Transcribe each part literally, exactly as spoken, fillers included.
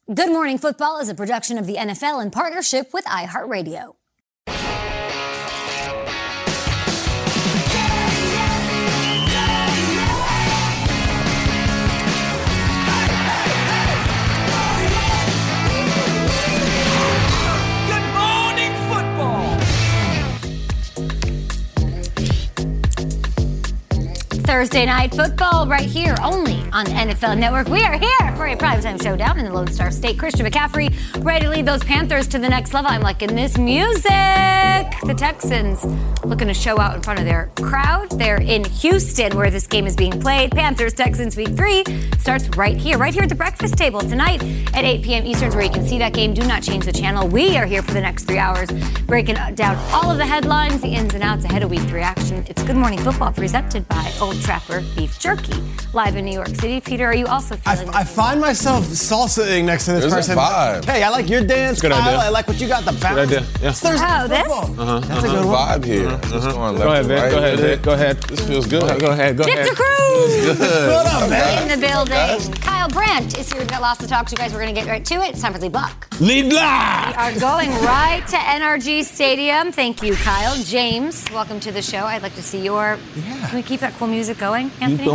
Good Morning Football is a production of the N F L in partnership with iHeartRadio. Thursday Night Football right here only on the N F L Network. We are here for a primetime showdown in the Lone Star State. Christian McCaffrey ready to lead those Panthers to the next level. I'm liking this music. The Texans looking to show out in front of their crowd. They're in Houston where this game is being played. Panthers Texans Week three starts right here, right here at the breakfast table tonight at eight p.m. Eastern, where you can see that game. Do not change the channel. We are here for the next three hours breaking down all of the headlines, the ins and outs ahead of Week three action. It's Good Morning Football presented by Old Trapper Beef Jerky, live in New York City. Peter, are you also feeling I, I find myself salsaing next to this There's person. A vibe. Hey, I like your dance, Good Kyle. idea. I like what you got, the bounce. Good idea. Yeah. It's Thursday Oh, this? football. Uh-huh. That's uh-huh. a good one. Vibe here. Uh-huh. Just going left Go ahead, to Vic. right. Go ahead, Vic. Go ahead. This feels good. Go ahead. Go Victor ahead. Cruz! Good. What up, man? In the building. Kyle Brandt is here. We've got lots to talk to you guys. We're going to get right to it. It's time for Lee Buck. Lead We block! are going right to N R G Stadium. Thank you, Kyle. James, welcome to the show. I'd like to see your... Yeah. Can we keep that cool music going, Anthony?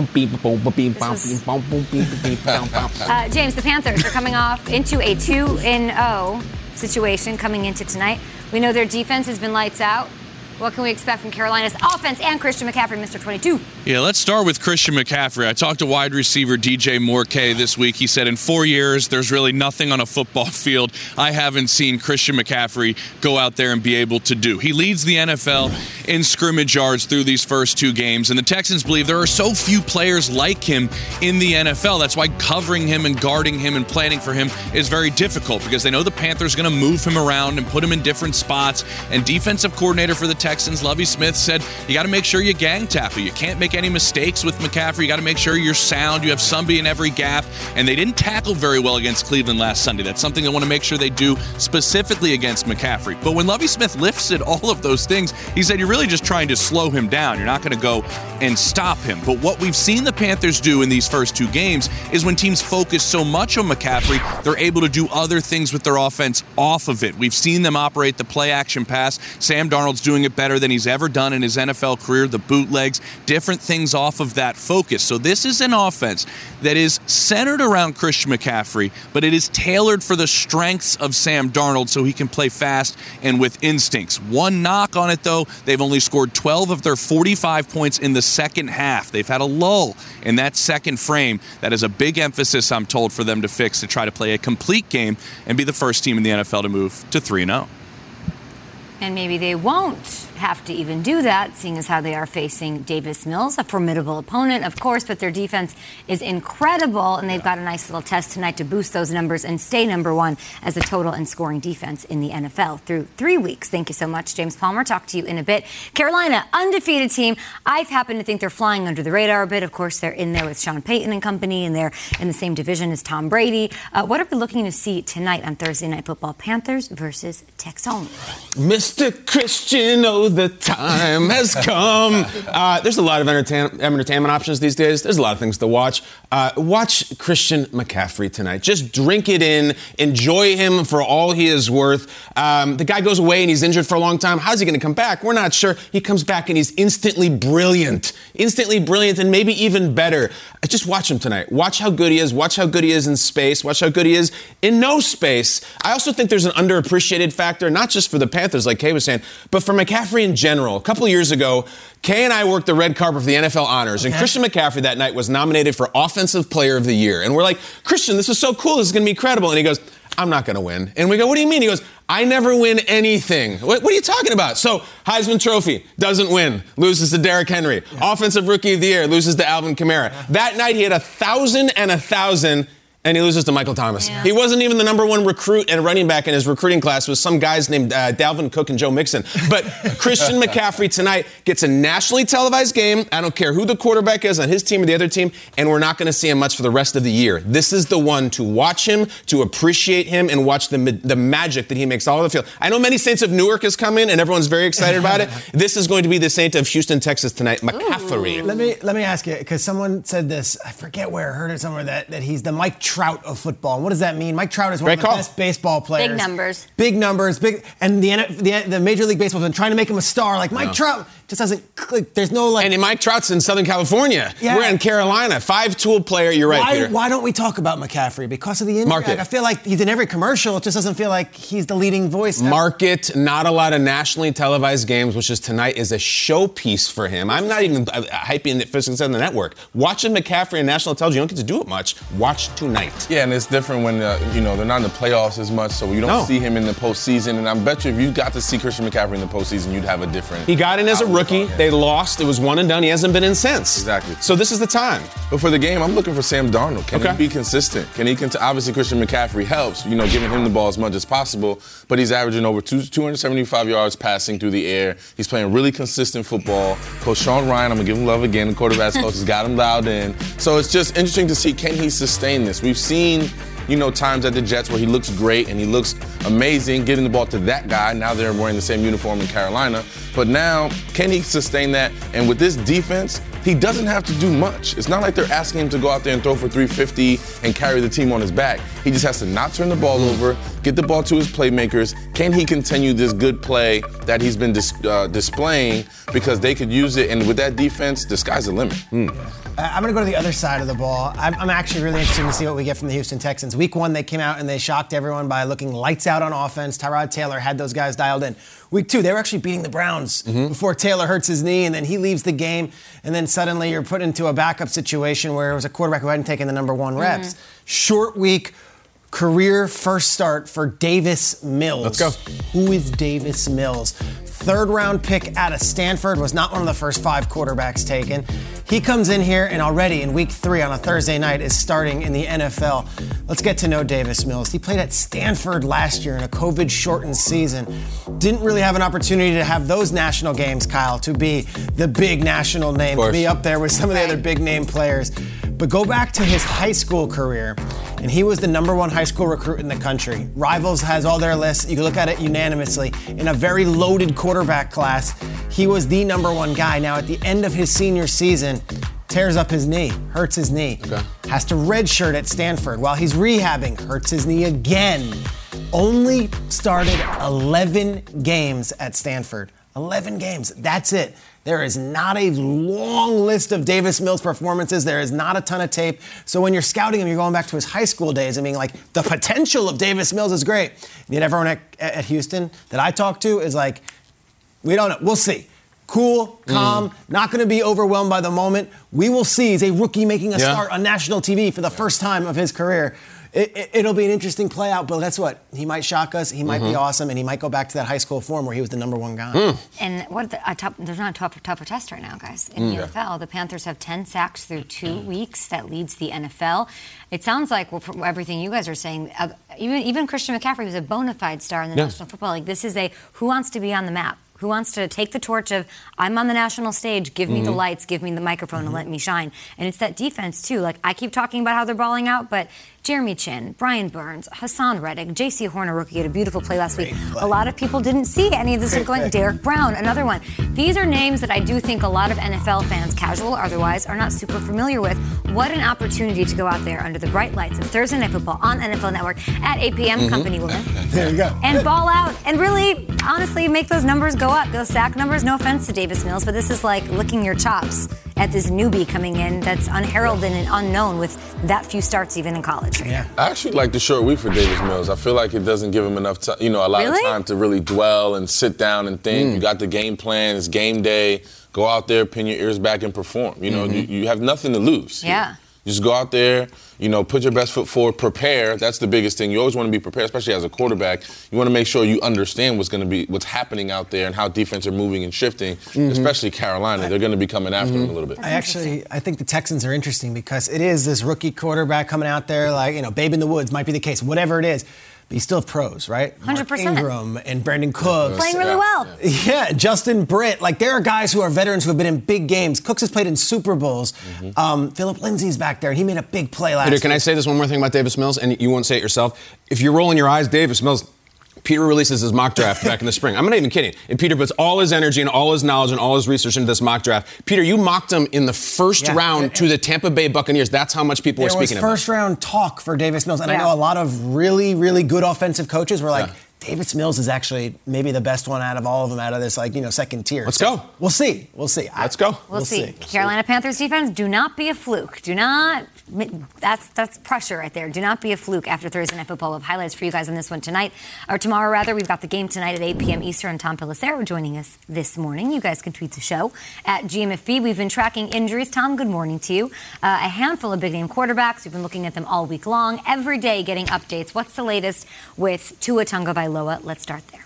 Uh, James, the Panthers are coming off into a two and oh situation coming into tonight. We know their defense has been lights out. What can we expect from Carolina's offense and Christian McCaffrey, Mister twenty-two? Yeah, let's start with Christian McCaffrey. I talked to wide receiver D J Moorkay this week. He said in four years, there's really nothing on a football field I haven't seen Christian McCaffrey go out there and be able to do. He leads the N F L in scrimmage yards through these first two games, and the Texans believe there are so few players like him in the N F L. That's why covering him and guarding him and planning for him is very difficult, because they know the Panthers are going to move him around and put him in different spots. And defensive coordinator for the Texans, Lovie Smith, said you got to make sure you gang tackle. You can't make any mistakes with McCaffrey. You got to make sure you're sound. You have somebody in every gap. And they didn't tackle very well against Cleveland last Sunday. That's something they want to make sure they do specifically against McCaffrey. But when Lovie Smith lifted all of those things, he said you're really just trying to slow him down. You're not going to go and stop him. But what we've seen the Panthers do in these first two games is when teams focus so much on McCaffrey, they're able to do other things with their offense off of it. We've seen them operate the play-action pass. Sam Darnold's doing it better than he's ever done in his N F L career, the bootlegs, different things off of that focus. So this is an offense that is centered around Christian McCaffrey, but it is tailored for the strengths of Sam Darnold so he can play fast and with instincts. One knock on it, though, they've only scored twelve of their forty-five points in the second half. They've had a lull in that second frame. That is a big emphasis, I'm told, for them to fix to try to play a complete game and be the first team in the N F L to move to three and oh. And maybe they won't have to even do that, seeing as how they are facing Davis Mills, a formidable opponent, of course, but their defense is incredible, and they've got a nice little test tonight to boost those numbers and stay number one as a total and scoring defense in the N F L through three weeks. Thank you so much, James Palmer. Talk to you in a bit. Carolina, undefeated team. I happen to think they're flying under the radar a bit. Of course, they're in there with Sean Payton and company, and they're in the same division as Tom Brady. Uh, what are we looking to see tonight on Thursday Night Football? Panthers versus Texans. Mister Christian, oh, the time has come. Uh, there's a lot of entertain- entertainment options these days. There's a lot of things to watch. Uh, watch Christian McCaffrey tonight. Just drink it in. Enjoy him for all he is worth. Um, the guy goes away and he's injured for a long time. How's he going to come back? We're not sure. He comes back and he's instantly brilliant. Instantly brilliant and maybe even better. Just watch him tonight. Watch how good he is. Watch how good he is in space. Watch how good he is in no space. I also think there's an underappreciated factor, not just for the Panthers, like Kay was saying, but for McCaffrey in general. A couple of years ago, Kay and I worked the red carpet for the N F L honors, and Christian McCaffrey that night was nominated for Offensive Player of the Year. And we're like, Christian, this is so cool. This is going to be incredible. And he goes, I'm not going to win. And we go, what do you mean? He goes, I never win anything. What, what are you talking about? So Heisman Trophy, doesn't win, loses to Derrick Henry. Yeah. Offensive Rookie of the Year, loses to Alvin Kamara. Yeah. That night he had a thousand and a thousand. And he loses to Michael Thomas. Yeah. He wasn't even the number one recruit and running back in his recruiting class. It was some guys named uh, Dalvin Cook and Joe Mixon. But Christian McCaffrey tonight gets a nationally televised game. I don't care who the quarterback is on his team or the other team. And we're not going to see him much for the rest of the year. This is the one to watch him, to appreciate him, and watch the the magic that he makes all over the field. I know many Saints of Newark has come in, and everyone's very excited about it. This is going to be the Saint of Houston, Texas tonight, McCaffrey. Let me let me ask you, because someone said this, I forget where, I heard it somewhere, that, that he's the Mike Trout of football. And what does that mean? Mike Trout is one Great of the call. best baseball players. Big numbers. Big numbers. Big, and the, the the Major League Baseball has been trying to make him a star. Like Mike No. Trout just doesn't click. There's no like. And Mike Trout's in Southern California. Yeah. We're in Carolina. Five-tool player. You're right, why, Peter. why don't we talk about McCaffrey? Because of the injury. Market. Like, I feel like he's in every commercial. It just doesn't feel like he's the leading voice. Market, not a lot of nationally televised games, which is tonight, is a showpiece for him. I'm not even uh, hyping it for on the network. Watching McCaffrey on national television, you don't get to do it much. Watch tonight. Yeah, and it's different when, uh, you know, they're not in the playoffs as much, so you don't No. see him in the postseason. And I bet you if you got to see Christian McCaffrey in the postseason, you'd have a different... He got in as a outlook rookie. on him. They lost. It was one and done. He hasn't been in since. Exactly. So this is the time. But for the game, I'm looking for Sam Darnold. Can Okay. he be consistent? Can he? Cont- obviously, Christian McCaffrey helps, you know, giving him the ball as much as possible. But he's averaging over two, two hundred seventy-five yards passing through the air. He's playing really consistent football. Coach Sean Ryan, I'm gonna give him love again. The quarterback's coach has got him dialed in. So it's just interesting to see, can he sustain this? We've seen, you know, times at the Jets where he looks great and he looks amazing getting the ball to that guy. Now they're wearing the same uniform in Carolina. But now, can he sustain that? And with this defense, he doesn't have to do much. It's not like they're asking him to go out there and throw for three fifty and carry the team on his back. He just has to not turn the ball over, get the ball to his playmakers. Can he continue this good play that he's been dis- uh, displaying? Because they could use it. And with that defense, the sky's the limit. Uh, I'm going to go to the other side of the ball. I'm, I'm actually really interested to see what we get from the Houston Texans. Week one, they came out and they shocked everyone by looking lights out on offense. Tyrod Taylor had those guys dialed in. Week two, they were actually beating the Browns mm-hmm. before Taylor hurts his knee, and then he leaves the game, and then suddenly you're put into a backup situation where it was a quarterback who hadn't taken the number one reps. Mm-hmm. Short week, career first start for Davis Mills. Let's go. Who is Davis Mills? Third round pick out of Stanford, was not one of the first five quarterbacks taken. He comes in here and already in week three on a Thursday night is starting in the N F L. Let's get to know Davis Mills. He played at Stanford last year in a COVID-shortened season. Didn't really have an opportunity to have those national games, Kyle, to be the big national name, to be up there with some of the other big name players. But go back to his high school career, and he was the number one high school recruit in the country. Rivals has all their lists. You can look at it unanimously. In a very loaded quarterback class, he was the number one guy. Now, at the end of his senior season, tears up his knee, hurts his knee. Okay. Has to redshirt at Stanford. While he's rehabbing, hurts his knee again. Only started eleven games at Stanford. eleven games. That's it. There is not a long list of Davis Mills performances. There is not a ton of tape. So when you're scouting him, you're going back to his high school days and being like, the potential of Davis Mills is great. And yet everyone at, at Houston that I talk to is like, we don't know. We'll see. Cool, calm, mm. not going to be overwhelmed by the moment. We will see. He's a rookie making a yeah. start on national T V for the first time of his career. It, it, it'll be an interesting play out, but that's what. He might shock us, he might mm-hmm. be awesome, and he might go back to that high school form where he was the number one guy. Mm. And what the, a top, there's not a tougher, tougher test right now, guys. In mm. the N F L, the Panthers have ten sacks through two weeks. That leads the N F L. It sounds like, well, from everything you guys are saying, uh, even, even Christian McCaffrey was a bona fide star in the yeah. National Football League. This is a who wants to be on the map. Who wants to take the torch of, I'm on the national stage, give me mm-hmm. the lights, give me the microphone, mm-hmm. and let me shine. And it's that defense, too. Like, I keep talking about how they're balling out, but Jeremy Chin, Brian Burns, Hassan Reddick, J C Horner, rookie, had a beautiful play last week. A lot of people didn't see any of this going. Derek Brown, another one. These are names that I do think a lot of N F L fans, casual or otherwise, are not super familiar with. What an opportunity to go out there under the bright lights of Thursday Night Football on N F L Network at eight p.m. Mm-hmm. Company Woman. There you go. And ball out and really, honestly, make those numbers go up. Those sack numbers, no offense to Davis Mills, but this is like licking your chops at this newbie coming in that's unheralded and unknown with that few starts even in college. Right? Yeah. I actually like the short week for Davis Mills. I feel like it doesn't give him enough time, you know, a lot really? of time to really dwell and sit down and think. Mm. You got the game plan, it's game day. Go out there, pin your ears back and perform. You know, mm-hmm. you, you have nothing to lose. Yeah. You just go out there, you know, put your best foot forward, prepare. That's the biggest thing. You always want to be prepared, especially as a quarterback. You want to make sure you understand what's going to be, what's happening out there and how defense are moving and shifting, mm-hmm. especially Carolina. They're going to be coming after mm-hmm. them a little bit. I actually, I think the Texans are interesting because it is this rookie quarterback coming out there like, you know, babe in the woods might be the case, whatever it is. But you still have pros, right? one hundred percent. Mark Ingram and Brandon Cooks. Playing really well. Yeah, Justin Britt. Like, there are guys who are veterans who have been in big games. Cooks has played in Super Bowls. Mm-hmm. Um, Philip Lindsay's back there, and he made a big play last Peter, can week. I say this one more thing about Davis Mills? And you won't say it yourself. If you're rolling your eyes, Davis Mills, Peter releases his mock draft back in the spring. I'm not even kidding. And Peter puts all his energy and all his knowledge and all his research into this mock draft. Peter, you mocked him in the first yeah. round and, to the Tampa Bay Buccaneers. That's how much people were speaking about. There was first round talk for Davis Mills. And yeah. I know a lot of really, really good offensive coaches were like, yeah. Davis Mills is actually maybe the best one out of all of them out of this, like, you know, second tier. Let's so go. We'll see. We'll see. Let's go. We'll, we'll see. see. Carolina Panthers defense, do not be a fluke. Do not. That's that's pressure right there. Do not be a fluke after Thursday Night Football. We'll have highlights for you guys on this one tonight, or tomorrow rather. We've got the game tonight at eight p.m. Eastern. Tom Pelissero joining us this morning. You guys can tweet the show at G M F B. We've been tracking injuries. Tom, good morning to you. Uh, a handful of big-name quarterbacks. We've been looking at them all week long, every day getting updates. What's the latest with Tua Tagovailoa? Let's start there.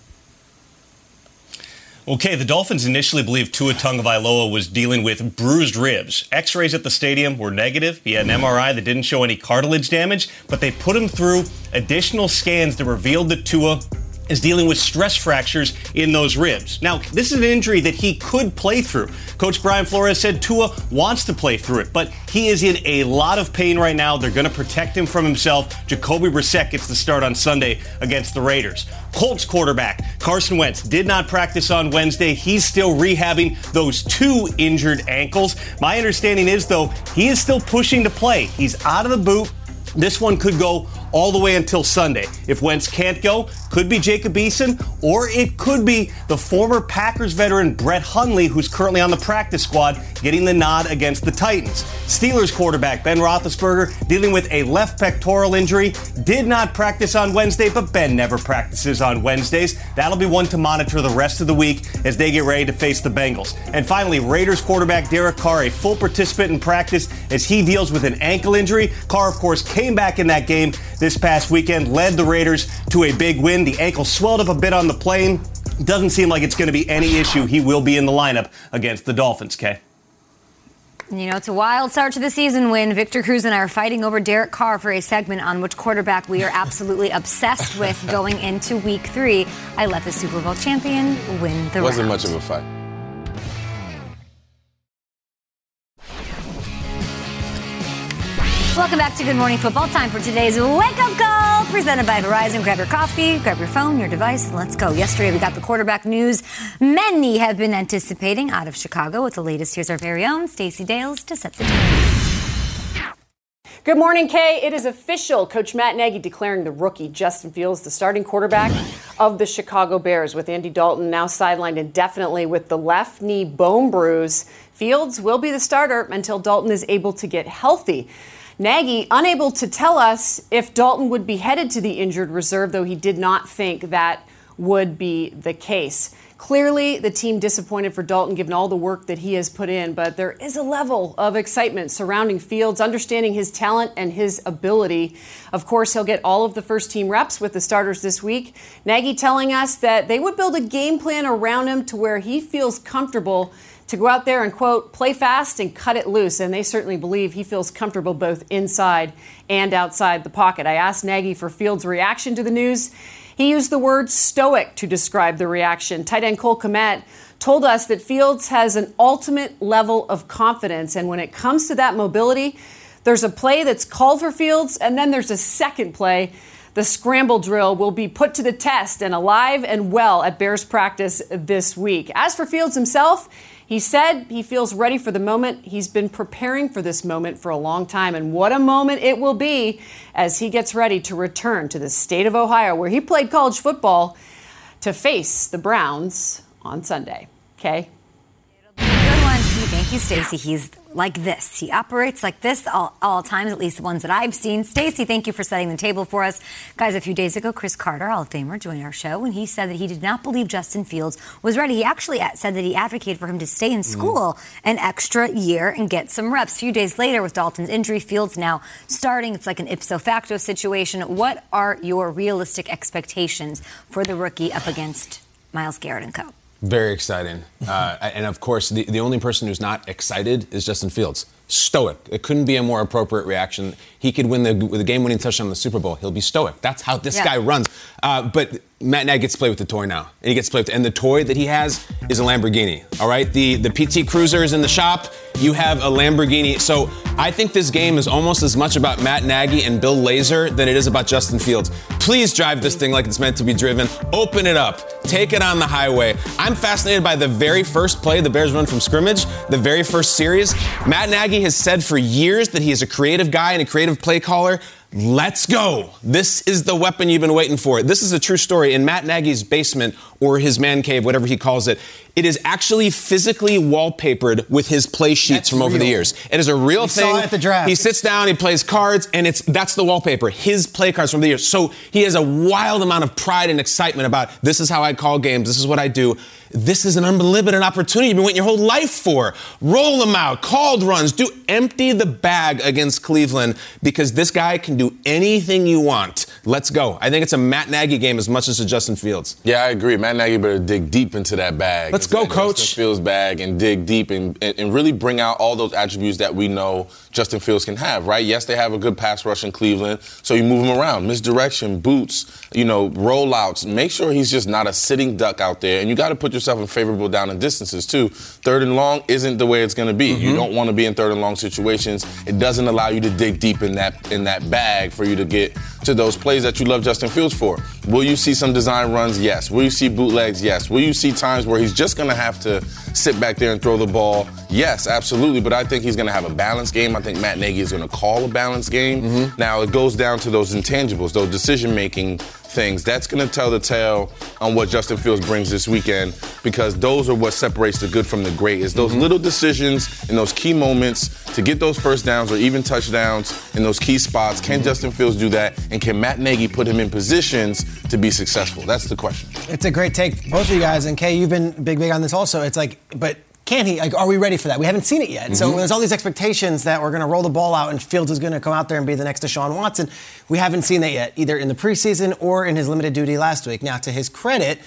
Okay, the Dolphins initially believed Tua Tagovailoa was dealing with bruised ribs. X-rays at the stadium were negative. He had an M R I that didn't show any cartilage damage, but they put him through additional scans that revealed that Tua is dealing with stress fractures in those ribs. Now, this is an injury that he could play through. Coach Brian Flores said Tua wants to play through it, but he is in a lot of pain right now. They're going to protect him from himself. Jacoby Brissett gets the start on Sunday against the Raiders. Colts quarterback Carson Wentz did not practice on Wednesday. He's still rehabbing those two injured ankles. My understanding is, though, he is still pushing to play. He's out of the boot. This one could go all the way until Sunday. If Wentz can't go, could be Jacob Eason, or it could be the former Packers veteran Brett Hundley, who's currently on the practice squad, getting the nod against the Titans. Steelers quarterback Ben Roethlisberger dealing with a left pectoral injury, did not practice on Wednesday, but Ben never practices on Wednesdays. That'll be one to monitor the rest of the week as they get ready to face the Bengals. And finally, Raiders quarterback Derek Carr, a full participant in practice as he deals with an ankle injury. Carr, of course, came back in that game this past weekend, led the Raiders to a big win. The ankle swelled up a bit on the plane. Doesn't seem like it's going to be any issue. He will be in the lineup against the Dolphins, Kay. You know, it's a wild start to the season when Victor Cruz and I are fighting over Derek Carr for a segment on which quarterback we are absolutely obsessed with going into week three. I let the Super Bowl champion win the round. Wasn't much of a fight. Welcome back to Good Morning Football. Time for today's Wake Up Call, presented by Verizon. Grab your coffee, grab your phone, your device, and let's go. Yesterday, we got the quarterback news many have been anticipating out of Chicago. With the latest, here's our very own Stacey Dales to set the tone. Good morning, Kay. It is official. Coach Matt Nagy declaring the rookie Justin Fields the starting quarterback of the Chicago Bears, with Andy Dalton now sidelined indefinitely with the left knee bone bruise. Fields will be the starter until Dalton is able to get healthy. Nagy unable to tell us if Dalton would be headed to the injured reserve, though he did not think that would be the case. Clearly, the team disappointed for Dalton given all the work that he has put in, but there is a level of excitement surrounding Fields, understanding his talent and his ability. Of course, he'll get all of the first-team reps with the starters this week. Nagy telling us that they would build a game plan around him to where he feels comfortable to go out there and, quote, play fast and cut it loose. And they certainly believe he feels comfortable both inside and outside the pocket. I asked Nagy for Fields' reaction to the news. He used the word stoic to describe the reaction. Tight end Cole Kmet told us that Fields has an ultimate level of confidence. And when it comes to that mobility, there's a play that's called for Fields, and then there's a second play. The scramble drill will be put to the test and alive and well at Bears practice this week. As for Fields himself, he said he feels ready for the moment. He's been preparing for this moment for a long time, and what a moment it will be as he gets ready to return to the state of Ohio, where he played college football, to face the Browns on Sunday. Okay? Good one. Thank you, Stacey. He's like this. He operates like this all, all times, at least the ones that I've seen. Stacey, thank you for setting the table for us. Guys, a few days ago, Chris Carter, Hall of Famer, joined our show, and he said that he did not believe Justin Fields was ready. He actually said that he advocated for him to stay in school mm. an extra year and get some reps. A few days later, with Dalton's injury, Fields now starting. It's like an ipso facto situation. What are your realistic expectations for the rookie up against Myles Garrett and co? Very exciting. Uh, and, of course, the, the only person who's not excited is Justin Fields. Stoic. It couldn't be a more appropriate reaction. He he could win the, the game-winning touchdown in the Super Bowl. He'll be stoic. That's how this Yeah. guy runs. Uh, but Matt Nagy gets to play with the toy now. And he gets to play with, and the toy that he has is a Lamborghini, all right? The, the P T Cruiser is in the shop. You have a Lamborghini. So I think this game is almost as much about Matt Nagy and Bill Lazor than it is about Justin Fields. Please drive this thing like it's meant to be driven. Open it up. Take it on the highway. I'm fascinated by the very first play the Bears run from scrimmage, the very first series. Matt Nagy has said for years that he is a creative guy and a creative play caller. Let's go. This is the weapon you've been waiting for. This is a true story. In Matt Nagy's basement or his man cave, whatever he calls it, it is actually physically wallpapered with his play sheets That's from over real. the years. It is a real We thing. saw it at the draft. He sits down, he plays cards, and it's that's the wallpaper. His play cards from the years. So he has a wild amount of pride and excitement about this is how I call games. This is what I do. This is an unlimited opportunity you've been waiting your whole life for. Roll them out, called runs, do empty the bag against Cleveland because this guy can do anything you want. Let's go. I think it's a Matt Nagy game as much as a Justin Fields. Yeah, I agree. Matt Nagy better dig deep into that bag. Let's into go, that Coach. Justin Fields bag and dig deep and, and, and really bring out all those attributes that we know Justin Fields can have, right? Yes, they have a good pass rush in Cleveland, so you move him around. Misdirection, boots, you know, rollouts. Make sure he's just not a sitting duck out there. And you got to put yourself in favorable down and distances, too. Third and long isn't the way it's going to be. Mm-hmm. You don't want to be in third and long situations. It doesn't allow you to dig deep in that in that bag for you to get to those plays that you love Justin Fields for. Will you see some design runs? Yes. Will you see bootlegs? Yes. Will you see times where he's just going to have to sit back there and throw the ball? Yes, absolutely. But I think he's going to have a balanced game. I think Matt Nagy is going to call a balanced game. Mm-hmm. Now, it goes down to those intangibles, those decision-making things. That's going to tell the tale on what Justin Fields brings this weekend because those are what separates the good from the great is those mm-hmm. little decisions in those key moments to get those first downs or even touchdowns in those key spots. Can mm-hmm. Justin Fields do that? And can Matt Nagy put him in positions to be successful? That's the question. It's a great take, both of you guys. And Kay, you've been big, big on this also. It's like, but can he? Like, are we ready for that? We haven't seen it yet. Mm-hmm. So there's all these expectations that we're going to roll the ball out and Fields is going to come out there and be the next Deshaun Watson. We haven't seen that yet, either in the preseason or in his limited duty last week. Now, to his credit,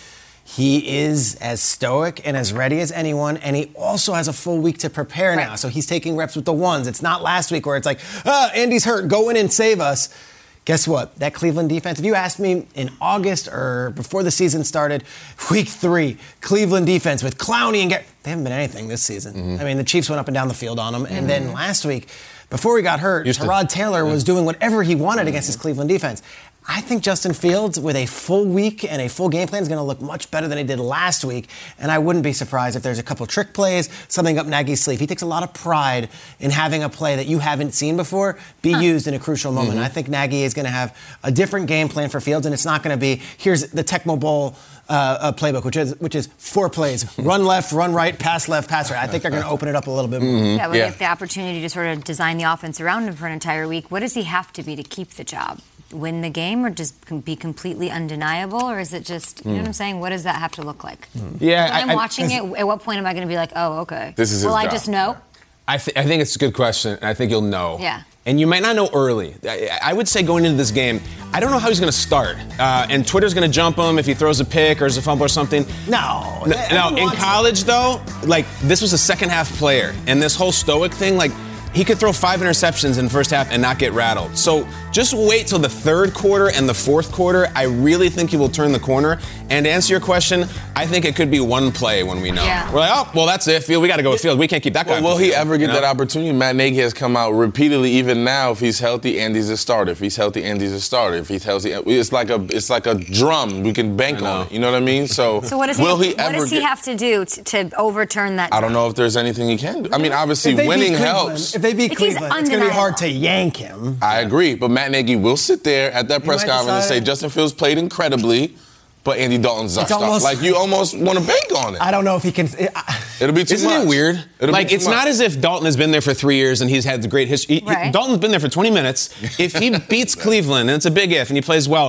he is as stoic and as ready as anyone, and he also has a full week to prepare right. now. So he's taking reps with the ones. It's not last week where it's like, ah, Andy's hurt, go in and save us. Guess what? That Cleveland defense, if you asked me in August or before the season started, week three, Cleveland defense with Clowney and Garrett, they haven't been anything this season. Mm-hmm. I mean, the Chiefs went up and down the field on them. Mm-hmm. And then last week, before he got hurt, Houston. Tyrod Taylor yeah. was doing whatever he wanted mm-hmm. against his Cleveland defense. I think Justin Fields, with a full week and a full game plan, is going to look much better than he did last week. And I wouldn't be surprised if there's a couple trick plays, something up Nagy's sleeve. He takes a lot of pride in having a play that you haven't seen before be huh. used in a crucial moment. Mm-hmm. I think Nagy is going to have a different game plan for Fields, and it's not going to be, here's the Tecmo Bowl uh, uh, playbook, which is which is four plays. Run left, run right, pass left, pass right. I think they're going to open it up a little bit more. Mm-hmm. Yeah, but yeah. if the opportunity to sort of design the offense around him for an entire week, what does he have to be to keep the job? Win the game or just be completely undeniable? Or is it just, you know what I'm saying? What does that have to look like? Yeah, when I'm I, watching I, it, at what point am I going to be like, oh, okay. This is his Will I job. just know? I, th- I think it's a good question, and I think you'll know. Yeah. And you might not know early. I, I would say going into this game, I don't know how he's going to start. Uh, and Twitter's going to jump him if he throws a pick or is a fumble or something. No. No, no in college, though, like, this was a second-half player. And this whole stoic thing, like, he could throw five interceptions in the first half and not get rattled. So just wait till the third quarter and the fourth quarter. I really think he will turn the corner. And to answer your question, I think it could be one play when we know. Yeah. We're like, oh, well, that's it. Field, we got to go with Field. We can't keep that guy. Well, will he ever get you know? that opportunity? Matt Nagy has come out repeatedly, even now. If he's healthy, Andy's a starter. If he's healthy, Andy's a starter. If he's healthy, it's like a it's like a drum. We can bank on it. You know what I mean? So, so what does will he, he what ever does he get, have to do to, to overturn that? I don't know if there's anything he can do. I mean, obviously, winning helps. If they beat If Cleveland, it's going to be hard to yank him. I agree, but Matt Nagy will sit there at that press conference and say Justin Fields played incredibly, but Andy Dalton sucked up. Like, you almost want to bank on it. I don't know if he can. It, It'll be too Isn't much. it weird? It'll like, it's much. not as if Dalton has been there for three years and he's had the great history. Right. Dalton's been there for twenty minutes. If he beats Cleveland, and it's a big if, and he plays well,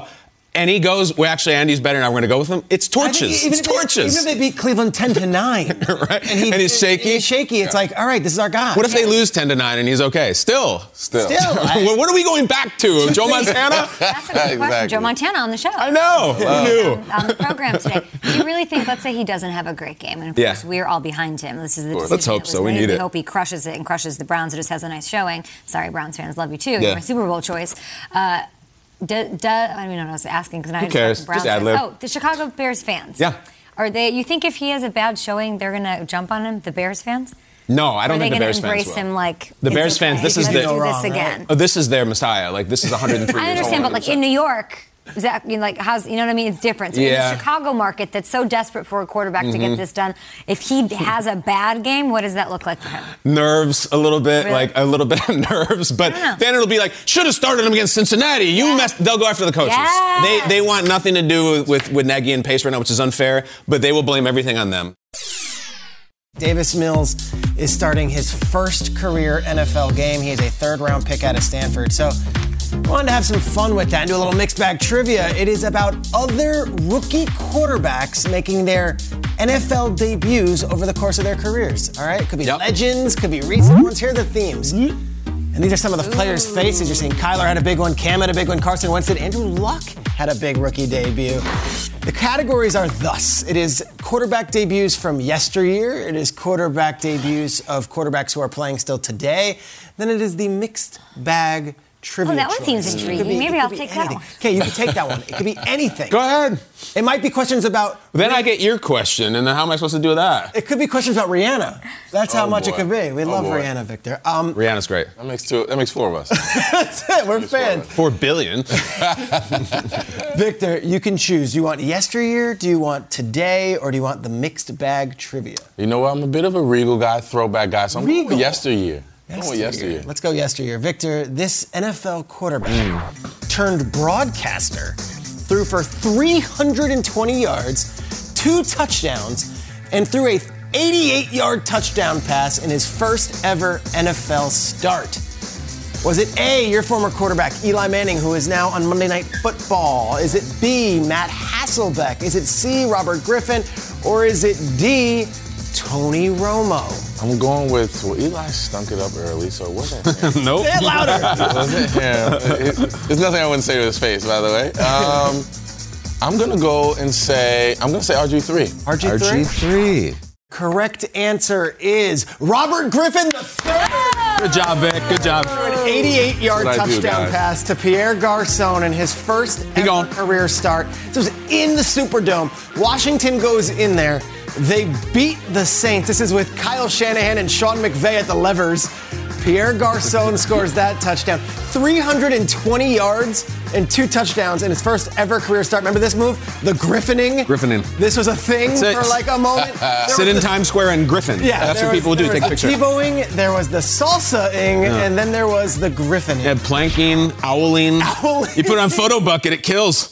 and he goes, well, actually, Andy's better, now we're going to go with him. It's torches. Even it's if they- torches. even if they beat Cleveland ten to nine, right? And, he's shaky. He's shaky. It's like, all right, this is our guy. What if they lose ten to nine and he's okay? Still. Still. Still, I- Well, what are we going back to? Joe Montana? That's a good question. Exactly. Joe Montana on the show. I know. Who knew? On, on the program today. Do you really think, let's say he doesn't have a great game, and of Yeah. course we're all behind him. This is the decision Let's hope that was so. We made. need We it. hope he crushes it and crushes the Browns and just has a nice showing. Sorry, Browns fans, love you too. Yeah. You're my Super Bowl choice. Uh, do, do, I don't even know what I was asking because I Who just cares? like the Browns Just ad lib. fans. Oh, the Chicago Bears fans. Yeah. Are they? You think if he has a bad showing, they're gonna jump on him? The Bears fans? No, I Or don't are they think the gonna Bears embrace fans will. him like The it's Bears okay, fans, this is let's the- do Go this wrong, right? again. Oh, this is their Messiah. Like, this is one hundred three I years understand, old. but like in New York, Zach, you know, like how's you know what I mean? It's different. So Yeah. in the Chicago market, that's so desperate for a quarterback to Mm-hmm. get this done. If he has a bad game, what does that look like for him? Nerves a little bit, Really? like a little bit of nerves, but I don't know. then it'll be like, should have started him against Cincinnati. You Yeah. messed. They'll go after the coaches. Yes. They they want nothing to do with with Nagy and Pace right now, which is unfair. But they will blame everything on them. Davis Mills is starting his first career N F L game. He is a third-round pick out of Stanford. So I wanted to have some fun with that and do a little mixed bag trivia. It is about other rookie quarterbacks making their N F L debuts over the course of their careers. All right? Could be Yep. legends, could be recent ones. Here are the themes. And these are some of the players' faces. You're seeing Kyler had a big one, Cam had a big one, Carson Wentz did, Andrew Luck had a big rookie debut. The categories are thus. It is quarterback debuts from yesteryear. It is quarterback debuts of quarterbacks who are playing still today. Then it is the mixed bag trivia Oh, that one choice. seems It could intriguing. be- Maybe it could I'll be take that anything. one. Okay, you can take that one. It could be anything. Go ahead. It might be questions about. Then I get your question, and then how am I supposed to do with that? It could be questions about Rihanna. That's how Oh, much it boy. could be. We Oh, love boy. Rihanna, Victor. Um, Rihanna's great. That makes two. That makes four of us. that's it. We're fans. Four billion. Victor, you can choose. Do you want yesteryear, do you want today, or do you want the mixed bag trivia? You know what? I'm a bit of a Regal guy, throwback guy, so I'm going Regal? with yesteryear. I'm going with yesteryear. Let's go yesteryear. Victor, this N F L quarterback turned broadcaster, threw for three hundred twenty yards, two touchdowns, and threw a eighty-eight-yard touchdown pass in his first ever N F L start. Was it A, your former quarterback, Eli Manning, who is now on Monday Night Football? Is it B, Matt Hasselbeck? Is it C, Robert Griffin? Or is it D, Tony Romo? I'm going with, well, Eli stunk it up early, so it wasn't him. Nope. Say it louder. It wasn't him. It- there's nothing I wouldn't say to his face, by the way. Um, I'm going to go and say, I'm going to say R G three. R G three? three. Correct answer is Robert Griffin the third. Good job, Vic. Good job. An eighty-eight-yard That's what I do, touchdown guys. pass to Pierre Garçon in his first ever going. career start. This was in the Superdome. Washington goes in there. They beat the Saints. This is with Kyle Shanahan and Sean McVay at the levers. Pierre Garçon scores that touchdown. three hundred twenty yards and two touchdowns in his first ever career start. Remember this move? The griffining? Griffining. This was a thing That's it. for like a moment. There Sit was in the- Times Square and Griffin. Yeah, That's there what was- people do. there Take a was picture. the Tebowing, there was the salsa-ing, and then there was the griffining. Yeah, planking, owling. Owling. You put it on photo bucket, it kills.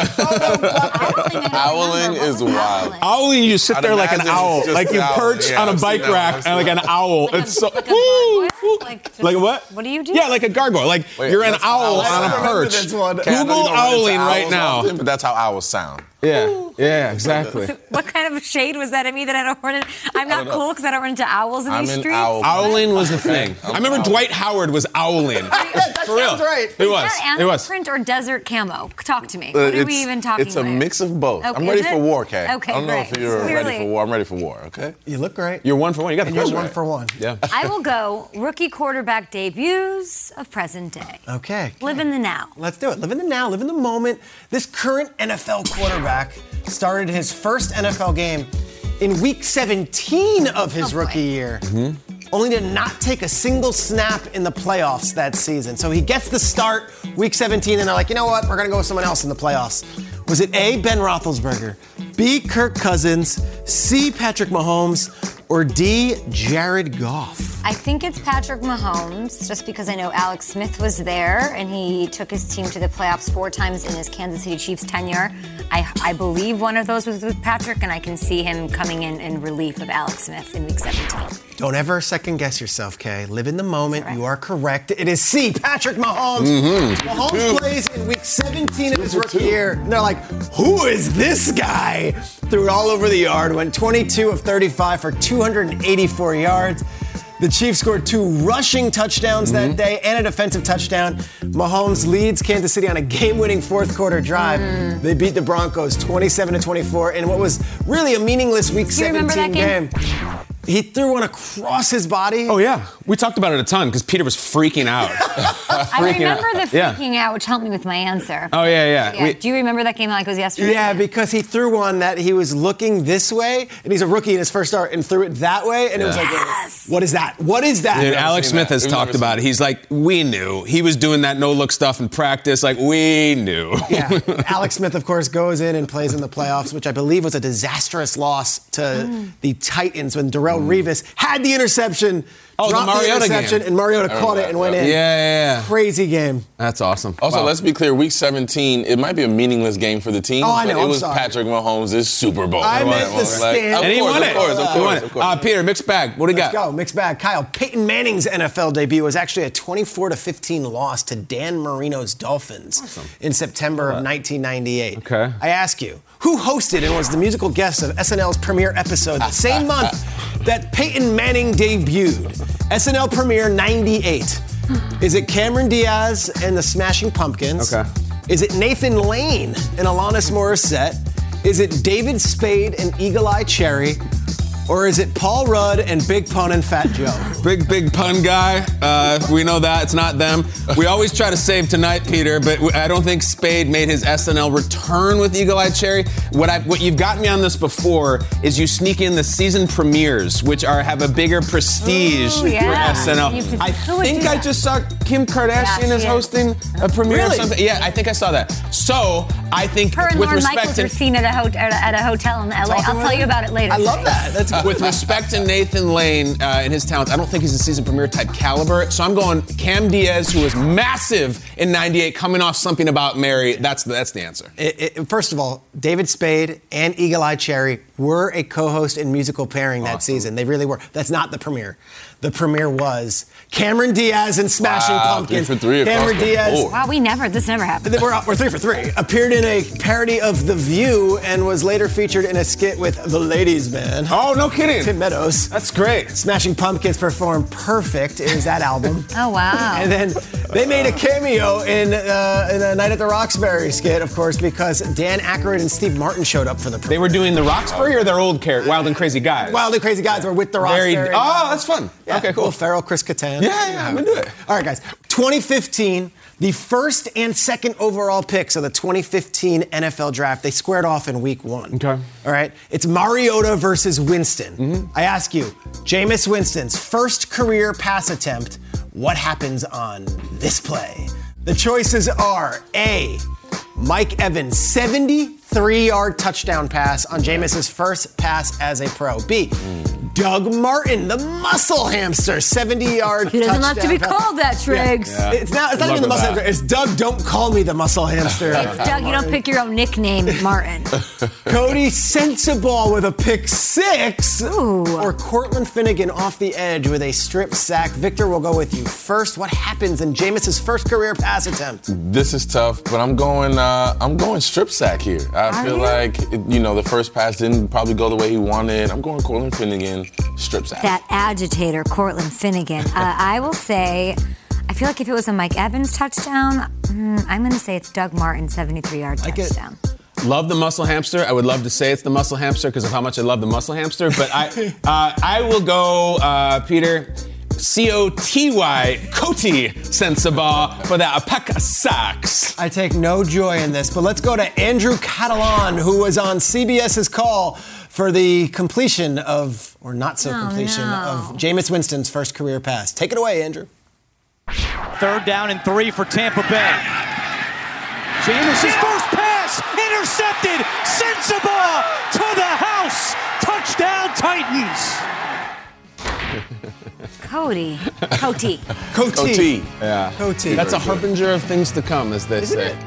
Owling is wild. Owling, you sit I'd there like an imagine owl, it's just like you an owl. perch Yeah, on a I've seen bike that one. rack I've and like seen an owl. Like a- it's so like a woo, gargoyle? woo. Like just- Like what? What do you do? Yeah, like a gargoyle. Like Wait, you're an that's how owl owls on a sound. perch. This one. Okay, I know you Google don't run into owling right owls now. often, but that's how owls sound. Yeah, yeah, exactly. What kind of shade was that at me that I don't run into? I'm not don't know. cool because I don't run into owls in I'm these an streets. owl. Owling was the thing. I remember owl. Dwight Howard was owling. For real. sounds right. It Is was. that It animal was. print or desert camo? Talk to me. Uh, What are it's- we even talking It's a about? mix of both. Okay, I'm ready is for it? war, Kay. Okay, I don't know great. if you're Clearly. ready for war. I'm ready for war, okay? You look great. You're one for one. You got the And you're first one right. for one. Yeah. I will go rookie quarterback debuts of present day. Okay. Live in the now. Let's do it. Live in the now, live in the moment. This current N F L quarterback started his first N F L game in week seventeen of his Oh, boy. rookie year, only to not take a single snap in the playoffs that season. So he gets the start, week seventeen, and they're like, you know what? We're going to go with someone else in the playoffs. Was it A, Ben Roethlisberger, B, Kirk Cousins, C, Patrick Mahomes, or D, Jared Goff? I think it's Patrick Mahomes, just because I know Alex Smith was there and he took his team to the playoffs four times in his Kansas City Chiefs tenure. I, I believe one of those was with Patrick, and I can see him coming in in relief of Alex Smith in Week seventeen. Don't ever second guess yourself, Kay. Live in the moment. Right? You are correct. It is C, Patrick Mahomes. Mm-hmm. Mahomes Two. plays in Week seventeen of his rookie year. And they're like, who is this guy? Threw it all over the yard, went twenty-two of thirty-five for two hundred eighty-four yards. The Chiefs scored two rushing touchdowns Mm-hmm. that day and a defensive touchdown. Mahomes leads Kansas City on a game-winning fourth quarter drive. Mm. They beat the Broncos twenty-seven to twenty-four in what was really a meaningless Week Do you remember seventeen that game? game. He threw one across his body. Oh, yeah. We talked about it a ton because Peter was freaking out. I Freaking remember out. the Yeah. freaking out, which helped me with my answer. Oh, yeah, yeah. Yeah. We- Do you remember that game like it was yesterday? Yeah, because he threw one that he was looking this way, and he's a rookie in his first start, and threw it that way, and it was like, Yes. what is that? What is that? Dude, never Alex seen Smith that. has We've talked never about seen it. He's like, we knew. He was doing that no-look stuff in practice. Like, we knew. Yeah. Alex Smith, of course, goes in and plays in the playoffs, which I believe was a disastrous loss to Mm. the Titans when Darrell Revis had the interception, Oh, the dropped Mariota interception, game. and Mariota I caught remember it and that, went yeah. in. Yeah, yeah, yeah. Crazy game. That's awesome. Also, Wow. let's be clear. Week seventeen, it might be a meaningless game for the team. Oh, I know, But it I'm was sorry. Patrick Mahomes' Super Bowl. I Come meant on, the like, stand- Of And he course, won of it. course, of He course, won of it. course. Uh, Peter, mixed bag. What do you Let's got? go. Mixed bag. Kyle, Peyton Manning's N F L debut was actually a twenty-four to fifteen loss to Dan Marino's Dolphins in September of nineteen ninety-eight. Okay. I ask you, who hosted and was the musical guest of S N L's premiere episode the same month that Peyton Manning debuted? S N L premiere ninety-eight. Is it Cameron Diaz and the Smashing Pumpkins? Okay. Is it Nathan Lane and Alanis Morissette? Is it David Spade and Eagle Eye Cherry? Or is it Paul Rudd and Big Pun and Fat Joe? Big, big pun guy. Uh, we know that. It's not them. We always try to save tonight, Peter, but w- I don't think Spade made his S N L return with Eagle Eye Cherry. What, I, what you've gotten me on this before is you sneak in the season premieres, which are have a bigger prestige Ooh, yeah. for S N L. You could- I who would think do I that? just saw Kim Kardashian Yeah, is she is. hosting a premiere Really? or something. Yeah, I think I saw that. So I think Her and with Lorne respect Michaels to are seen at a, ho- at a, at a hotel in L A. Talking I'll with tell you her? about it later. I love today. that. That's good. with respect to Nathan Lane uh, and his talents, I don't think he's a season premiere type caliber. So I'm going Cam Diaz, who was massive in ninety-eight, coming off something about Mary. That's the, that's the answer. It, it, first of all, David Spade and Eagle Eye Cherry were a co-host and musical pairing that season. They really were. That's not the premiere. The premiere was Cameron Diaz and Smashing Wow, Pumpkins. three for three across Cameron the Diaz. board. Wow, we never, this never happened. We're, we're three for three. Appeared in a parody of The View and was later featured in a skit with The Ladies Man. Oh, no kidding. Tim Meadows. That's great. Smashing Pumpkins performed Perfect is that album. Oh, wow. And then they made a cameo in, uh, in a Night at the Roxbury skit, of course, because Dan Aykroyd and Steve Martin showed up for the They were doing the Roxbury or their old character, Wild and Crazy Guys? Wild and Crazy Guys were with the Very. Roxbury. Oh, that's fun. Yeah, Okay, cool. Will Ferrell, Chris Kattan. Yeah, yeah, I'm into it. All right, guys. twenty fifteen, the first and second overall picks of the twenty fifteen N F L draft, they squared off in week one. Okay. All right. It's Mariota versus Winston. Mm-hmm. I ask you, Jameis Winston's first career pass attempt, what happens on this play? The choices are A, Mike Evans, seventy-three-yard touchdown pass on Jameis's first pass as a pro. B, Doug Martin, the muscle hamster, seventy-yard He doesn't like to be touchdown pass. called that, Triggs. Yeah. It's not, it's not Love even the it muscle back. hamster. It's Doug, don't call me the muscle hamster. It's Doug, you don't pick your own nickname, Martin. Cody Sensabaugh with a pick six. Ooh. Or Cortland Finnegan off the edge with a strip sack. Victor, we'll go with you first. What happens in Jameis's first career pass attempt? This is tough, but I'm going. Uh, I'm going strip sack here. I Are feel you? like you know the first pass didn't probably go the way he wanted. I'm going Cortland Finnegan strip sack. That agitator, Cortland Finnegan. Uh, I will say, I feel like if it was a Mike Evans touchdown, mm, I'm going to say it's Doug Martin, seventy-three-yard I get- touchdown. Love the muscle hamster. I would love to say it's the muscle hamster because of how much I love the muscle hamster. But I, uh, I will go, uh, Peter, C O T Y, Cody Sensabaugh for the Apeka Sacks. I take no joy in this, but let's go to Andrew Catalan, who was on CBS's call for the completion of, or not so Oh, completion, no. of Jameis Winston's first career pass. Take it away, Andrew. Third down and three for Tampa Bay. Jameis' first pass intercepted. Sensabaugh to the house. Touchdown Titans. Cody. Cody. Cody. Cody. Yeah. Cody. That's a harbinger of things to come, as they Isn't say. it?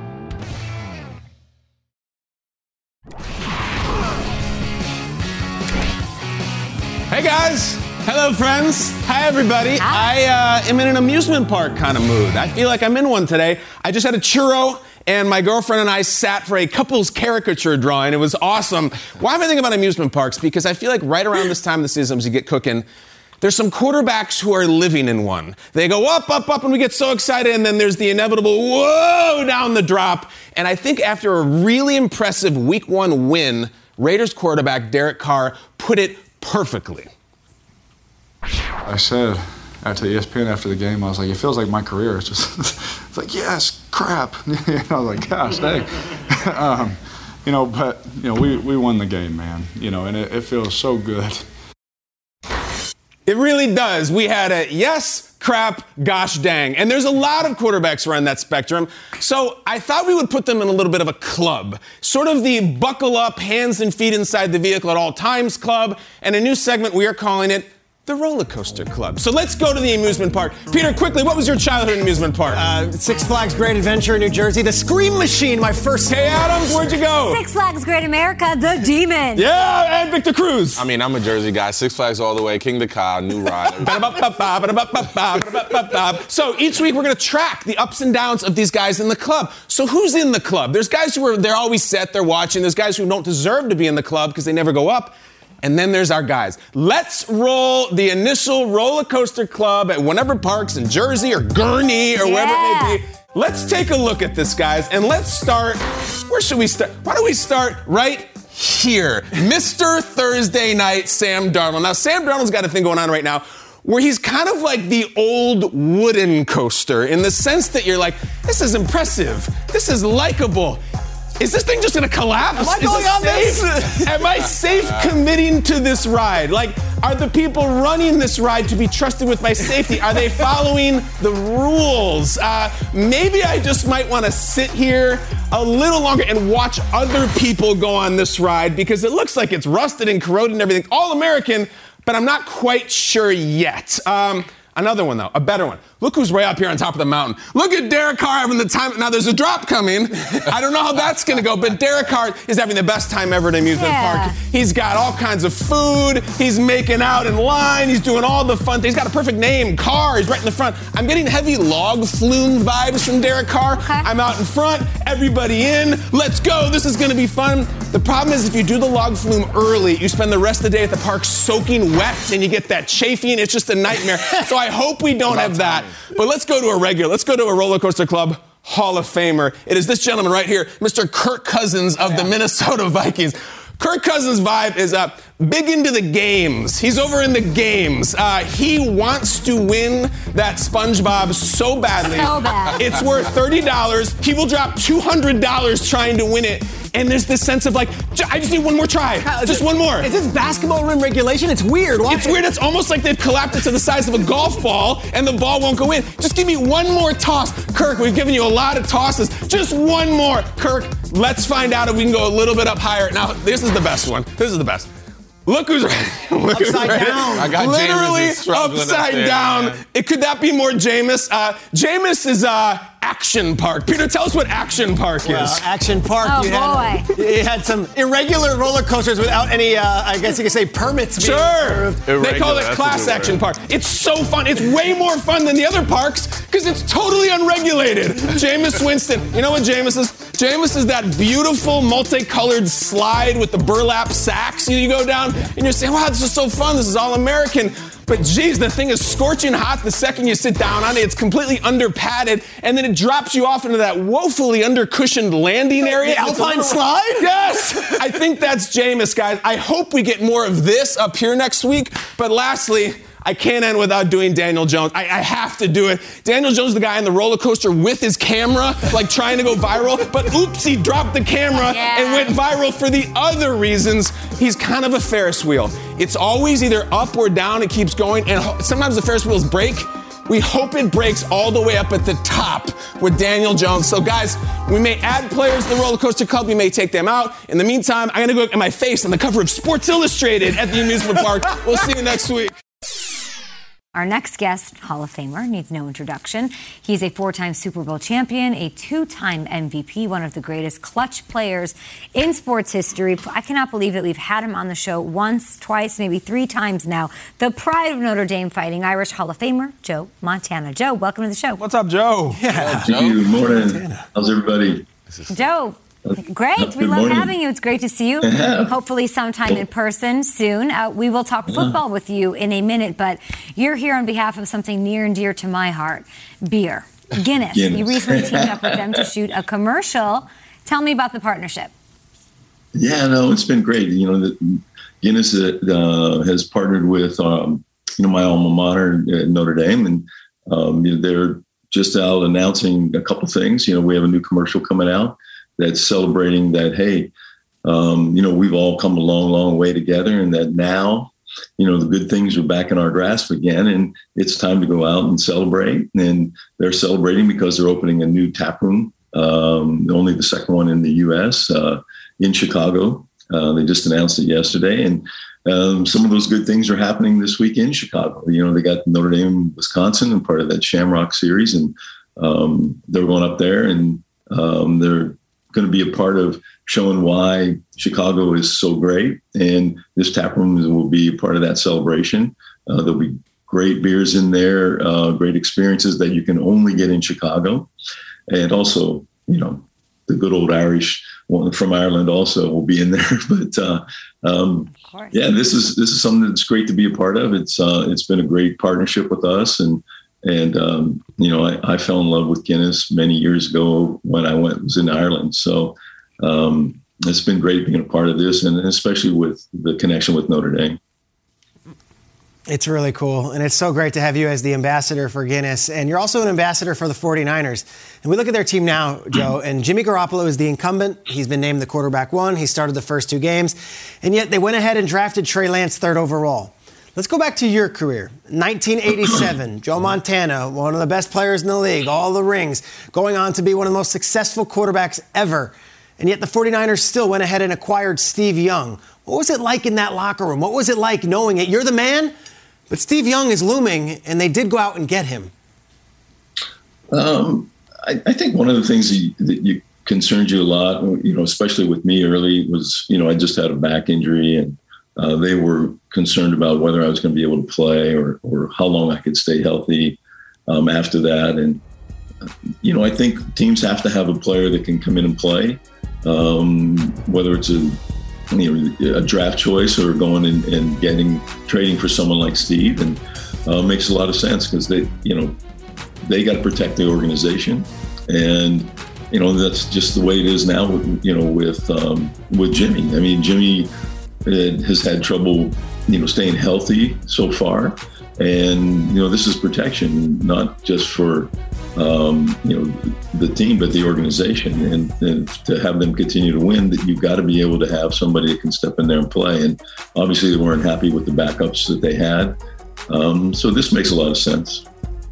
Hey guys! Hello friends! Hi everybody! Hi. I uh, am in an amusement park kind of mood. I feel like I'm in one today. I just had a churro and my girlfriend and I sat for a couple's caricature drawing. It was awesome. Why am I thinking about amusement parks? Because I feel like right around this time of the season as you get cooking, there's some quarterbacks who are living in one. They go up, up, up, and we get so excited, and then there's the inevitable whoa down the drop. And I think after a really impressive week one win, Raiders quarterback Derek Carr put it perfectly. I said to E S P N after the game, I was like, it feels like my career. It's just, it's like, yes, crap. I was like, gosh, dang. um, you know, but, you know, we, we won the game, man. You know, and it, it feels so good. It really does. We had a yes, crap, gosh dang. And there's a lot of quarterbacks around that spectrum. So I thought we would put them in a little bit of a club. Sort of the buckle up, hands and feet inside the vehicle at all times club. And a new segment, we are calling it the Roller Coaster Club. So let's go to the amusement park. Peter, quickly, what was your childhood amusement park? Uh, Six Flags Great Adventure in New Jersey. The Scream Machine, my first. Hey, Adams, where'd you go? Six Flags Great America, the Demon. Yeah, and Victor Cruz. I mean, I'm a Jersey guy. Six Flags all the way. King the Cow, new ride. So each week we're going to track the ups and downs of these guys in the club. So who's in the club? There's guys who are, they're always set, they're watching. There's guys who don't deserve to be in the club because they never go up. And then there's our guys. Let's roll the initial roller coaster club at whatever parks in Jersey or Gurney or Yeah. wherever it may be. Let's take a look at this, guys, and let's start. Where should we start? Why don't we start right here? Mister Thursday Night Sam Darnold. Now, Sam Darnold's got a thing going on right now where he's kind of like the old wooden coaster in the sense that you're like, this is impressive. This is likable. Is this thing just gonna collapse? Am I Is going it on safe? this? Am I safe committing to this ride? Like, are the people running this ride to be trusted with my safety? Are they following the rules? Uh, maybe I just might want to sit here a little longer and watch other people go on this ride because it looks like it's rusted and corroded and everything. All American, but I'm not quite sure yet. Um, Another one, though, a better one. Look who's way up here on top of the mountain. Look at Derek Carr having the time. Now, there's a drop coming. I don't know how that's going to go, but Derek Carr is having the best time ever at an amusement Yeah. park. He's got all kinds of food. He's making out in line. He's doing all the fun things. He's got a perfect name, Carr. He's right in the front. I'm getting heavy log flume vibes from Derek Carr. Okay. I'm out in front. Everybody in. Let's go. This is going to be fun. The problem is if you do the log flume early, you spend the rest of the day at the park soaking wet and you get that chafing. It's just a nightmare. So I hope we don't have that. But let's go to a regular. Let's go to a Roller Coaster Club Hall of Famer. It is this gentleman right here, Mister Kirk Cousins of the Minnesota Vikings. Kirk Cousins' vibe is uh, big into the games. He's over in the games. Uh, he wants to win that SpongeBob so badly. So bad. It's worth thirty dollars. He will drop two hundred dollars trying to win it. And there's this sense of like, I just need one more try. Just one more. Is this basketball rim regulation? It's weird. Why? It's weird. It's almost like they've collapsed it to the size of a golf ball and the ball won't go in. Just give me one more toss. Kirk, we've given you a lot of tosses. Just one more. Kirk, let's find out if we can go a little bit up higher. Now, this is the best one. This is the best. Look who's right. Look who's Upside right. down. I got Literally Jameis struggling up upside there, down. man. It, could that be more Jameis? Uh, Jameis is uh, Action Park. Peter, tell us what Action Park Well, is. Action Park. Oh, you had, boy. You had some irregular roller coasters without any, uh, I guess you could say, permits being Sure. approved. They call Irregular, it that's a Class good Action word. Park. It's so fun. It's way more fun than the other parks because it's totally unregulated. Jameis Winston. You know what Jameis is? Jameis is that beautiful multicolored slide with the burlap sacks you go down and you're saying, wow, this is so fun. This is all American. But geez, the thing is scorching hot the second you sit down on it. It's completely under padded, and then it drops you off into that woefully under cushioned landing area. The It's a Alpine little- slide? Yes! I think that's Jameis, guys. I hope we get more of this up here next week. But lastly, I can't end without doing Daniel Jones. I, I have to do it. Daniel Jones is the guy on the roller coaster with his camera, like trying to go viral. But oops, he dropped the camera Yeah. and went viral for the other reasons. He's kind of a Ferris wheel. It's always either up or down. It keeps going. And ho- sometimes the Ferris wheels break. We hope it breaks all the way up at the top with Daniel Jones. So, guys, we may add players to the Roller Coaster Club. We may take them out. In the meantime, I'm going to go get my face on the cover of Sports Illustrated at the amusement park. We'll see you next week. Our next guest, Hall of Famer, needs no introduction. He's a four-time Super Bowl champion, a two-time M V P, one of the greatest clutch players in sports history. I cannot believe that we've had him on the show once, twice, maybe three times now. The pride of Notre Dame Fighting Irish Hall of Famer, Joe Montana. Joe, welcome to the show. What's up, Joe? Yeah. Thank you. Good morning. Montana. How's everybody? Joe. Great. Good we love morning. having you. It's great to see you. Yeah. Hopefully sometime in person soon. Uh, we will talk football with you in a minute, but you're here on behalf of something near and dear to my heart, beer. Guinness. Guinness. You recently teamed up with them to shoot a commercial. Tell me about the partnership. Yeah, no, it's been great. You know, the, Guinness uh, has partnered with, um, you know, my alma mater at Notre Dame, and um, you know, they're just out announcing a couple things. You know, we have a new commercial coming out that's celebrating that, hey, um, you know, we've all come a long, long way together, and that now, you know, the good things are back in our grasp again, and it's time to go out and celebrate. And they're celebrating because they're opening a new tap room, um, only the second one in the U S, uh, in Chicago. Uh, they just announced it yesterday, and um, some of those good things are happening this week in Chicago. You know, they got Notre Dame, Wisconsin, and part of that Shamrock series, and um, they're going up there, and um, they're going to be a part of showing why Chicago is so great. And this tap room will be a part of that celebration. Uh, there'll be great beers in there, uh, great experiences that you can only get in Chicago. And also, you know, the good old Irish one from Ireland also will be in there. But uh, um, yeah, this is this is something that's great to be a part of. It's uh, it's been a great partnership with us, and And, um, you know, I, I fell in love with Guinness many years ago when I went was in Ireland. So um, it's been great being a part of this, and especially with the connection with Notre Dame. It's really cool, and it's so great to have you as the ambassador for Guinness. And you're also an ambassador for the forty-niners. And we look at their team now, Joe, and Jimmy Garoppolo is the incumbent. He's been named the quarterback one. He started the first two games. And yet they went ahead and drafted Trey Lance third overall. Let's go back to your career. nineteen eighty-seven, Joe Montana, one of the best players in the league, all the rings, going on to be one of the most successful quarterbacks ever. And yet the forty-niners still went ahead and acquired Steve Young. What was it like in that locker room? What was it like knowing it? You're the man, but Steve Young is looming, and they did go out and get him. Um, I, I think one of the things that you, that you concerned you a lot, you know, especially with me early, was, you know, I just had a back injury, and Uh, they were concerned about whether I was going to be able to play or, or how long I could stay healthy um, after that. And, you know, I think teams have to have a player that can come in and play, um, whether it's a, you know, a draft choice or going and, and getting, trading for someone like Steve. And uh, makes a lot of sense because they, you know, they got to protect the organization. And, you know, that's just the way it is now, you know, with, um, with Jimmy. I mean, Jimmy has had trouble, you know, staying healthy so far. And, you know, this is protection, not just for, um, you know, the team, but the organization. And, and to have them continue to win, that you've got to be able to have somebody that can step in there and play. And obviously they weren't happy with the backups that they had. Um, so this makes a lot of sense.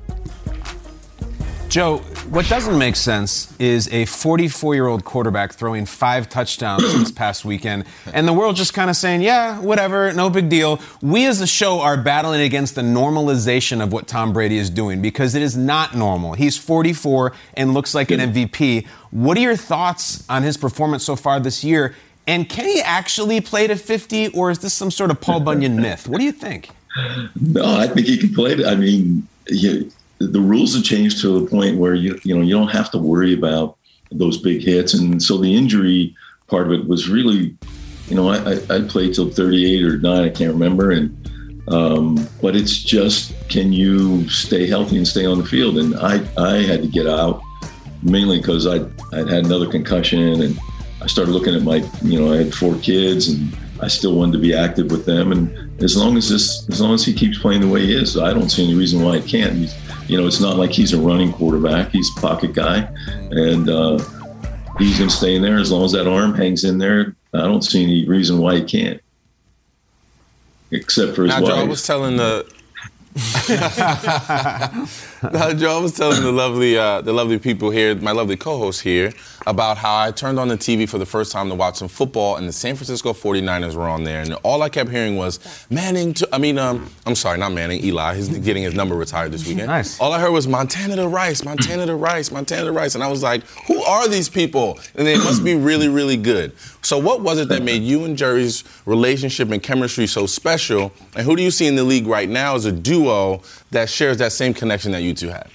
Joe, what doesn't make sense is a forty-four-year-old quarterback throwing five touchdowns this past weekend, and the world just kind of saying, yeah, whatever, no big deal. We as a show are battling against the normalization of what Tom Brady is doing because it is not normal. He's forty-four and looks like an M V P. What are your thoughts on his performance so far this year? And can he actually play to fifty, or is this some sort of Paul Bunyan myth? What do you think? No, I think he can play. I mean, you, the rules have changed to the point where you you know you don't have to worry about those big hits, and so the injury part of it was really, you know, I, I, I played till thirty-eight or nine, I can't remember, and um, but it's just, can you stay healthy and stay on the field? And I I had to get out mainly because I I'd had another concussion, and I started looking at my, you know, I had four kids, and I still wanted to be active with them. And as long as this, as long as he keeps playing the way he is, I don't see any reason why he can't. He's, you know, it's not like he's a running quarterback. He's a pocket guy, and uh, he's going to stay in there as long as that arm hangs in there. I don't see any reason why he can't, except for his now, wife. Joe, I was telling the. No, Joe, I was telling the lovely, uh, the lovely people here, my lovely co-host here, about how I turned on the T V for the first time to watch some football, and the San Francisco forty-niners were on there, and all I kept hearing was Manning. To, I mean, um, I'm sorry, not Manning, Eli. He's getting his number retired this weekend. Nice. All I heard was Montana to Rice, Montana to Rice, Montana to Rice, and I was like, who are these people? And they must be really, really good. So, what was it that made you and Jerry's relationship and chemistry so special? And who do you see in the league right now as a duo that shares that same connection that you two had?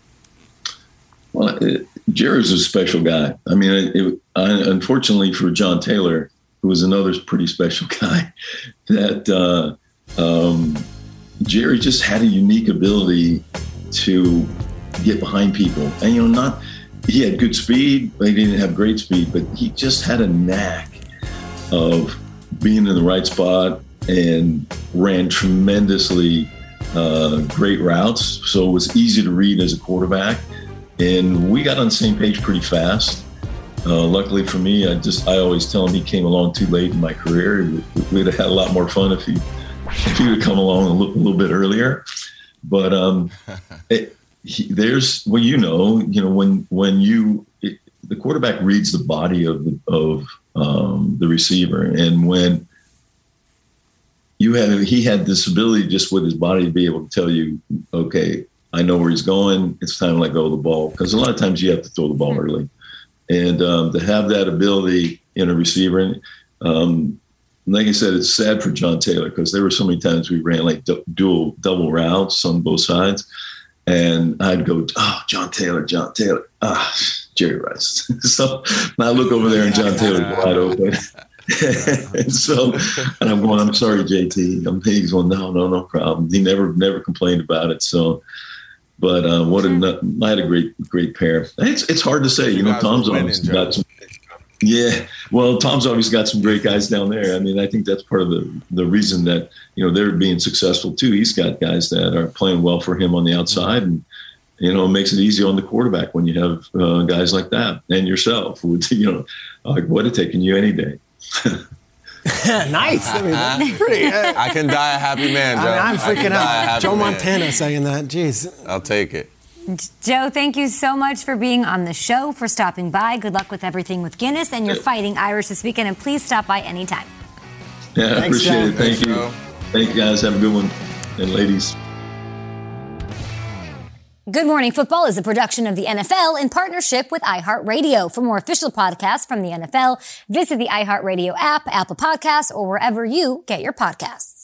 Well, it, Jerry's a special guy. I mean, it, it, I, unfortunately for John Taylor, who was another pretty special guy, that uh, um, Jerry just had a unique ability to get behind people. And, you know, not he had good speed, but he didn't have great speed, but he just had a knack of being in the right spot and ran tremendously uh, great routes. So it was easy to read as a quarterback. And we got on the same page pretty fast. Uh, luckily for me, I just I always tell him he came along too late in my career. We'd have had a lot more fun if he if he would have come along a little, a little bit earlier. But um, it, he, there's well, you know, you know when when you it, the quarterback reads the body of the, of um, the receiver, and when you have he had this ability just with his body to be able to tell you, okay, I know where he's going. It's time to let go of the ball, because a lot of times you have to throw the ball early, and um, to have that ability in a receiver. Um, like I said, it's sad for John Taylor, because there were so many times we ran like du- dual double routes on both sides, and I'd go, "Oh, John Taylor, John Taylor, ah, Jerry Rice." So I look over there and John Taylor's wide open. And so, and I'm going, "I'm sorry, J T." I'm he's going, "No, no, no problem." He never, never complained about it. So. But uh, what a I had a great great pair. It's it's hard to say, you, you know. Tom's obviously got some. Yeah, well, Tom's obviously got some great guys down there. I mean, I think that's part of the the reason that you know they're being successful too. He's got guys that are playing well for him on the outside, and you know, it makes it easy on the quarterback when you have uh, guys like that, and yourself. Would you know, like would have taken you any day. Nice. I mean, that's pretty. Uh, I can die a happy man, Joe. I mean, I'm freaking out. Joe man. Montana saying that. Jeez. I'll take it. Joe, thank you so much for being on the show, for stopping by. Good luck with everything with Guinness and your Fighting Irish this weekend, and please stop by anytime. Yeah, I Thanks, appreciate Joe. it. Thank Thanks, you. Joe. Thank you, guys. Have a good one. And ladies. Good Morning Football is a production of the N F L in partnership with iHeartRadio. For more official podcasts from the N F L, visit the iHeartRadio app, Apple Podcasts, or wherever you get your podcasts.